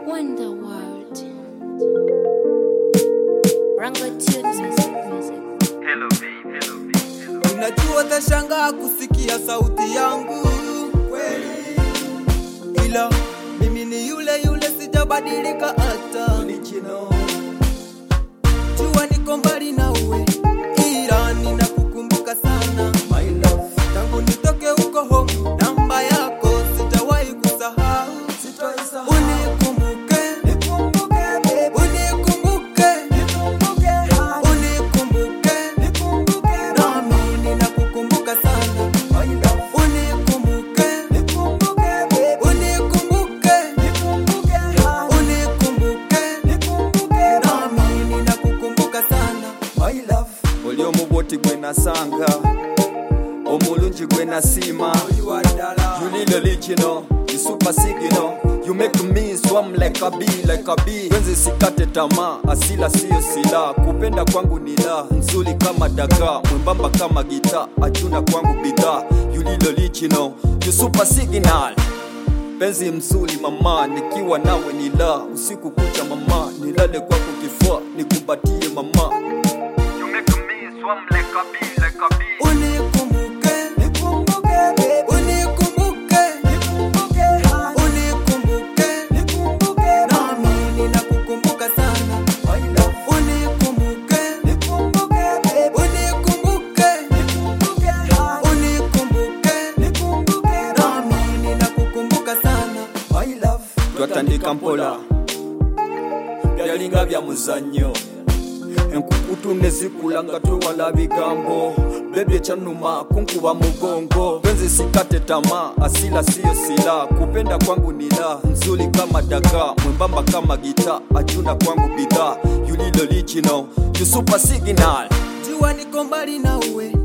Wonder World. Rango Tunes music. Hello babe. Unajua utashangaa kusikia sauti yangu kweli, ila mimi ni yule yule, sijabadilika hata original. Jua niko mbali na uwe, ila ninakukumbuka sana my love. Tangu nitoke huko home, namba yako sitawahi kusahau. Unikumbuke, nikumbuke baby. Unikumbuke, nikumbuke. Unikumbuke, nikumbuke. Nami ninakukumbuka sana my love. Unikumbuke, nikumbuke baby. Unikumbuke, nikumbuke. Unikumbuke, nikumbuke. Nami ninakukumbuka sana my love. Oli omuboti gwe nasanga, omulungi gwe nasima. Yulilo lichino, you super signal. You make me swam like a bee, like a bee. Wenzi sikate tamaa, asila siyo sila. Kupenda kwangu nila, nzuri kama dagaa, mwembamba kama gita, ajuna kwangu bidhaa. Yulilo lichino, you super signal. Penzi mzuri mama, nikiwa nawe nila. Usiku kucha mama, nilale kwako kifua, nikumbatie mama. You make me swam like a bee, like a bee. Unikumbuke, nikumbuke baby. Unikumbuke, nikumbuke. Unikumbuke, nikumbuke. Nami ninakukumbuka sana my love. Unikumbuke, nikumbuke baby. Unikumbuke, nikumbuke. Unikumbuke, nikumbuke. Nami ninakukumbuka sana my love. Twatandika mpola byalinga bya muzanyo, enkukutu nezikulanga twewala bigambo. Bebye ekyanuma kunkuba mugongo, penzi sikate tamaa, asila siyo sila. Kupenda kwangu nila, nzuri kama dagaa, mwembamba kama gita, ajuna kwangu bidhaa. Yulilo lichino, you super signal. Jua niko mbali na uwe,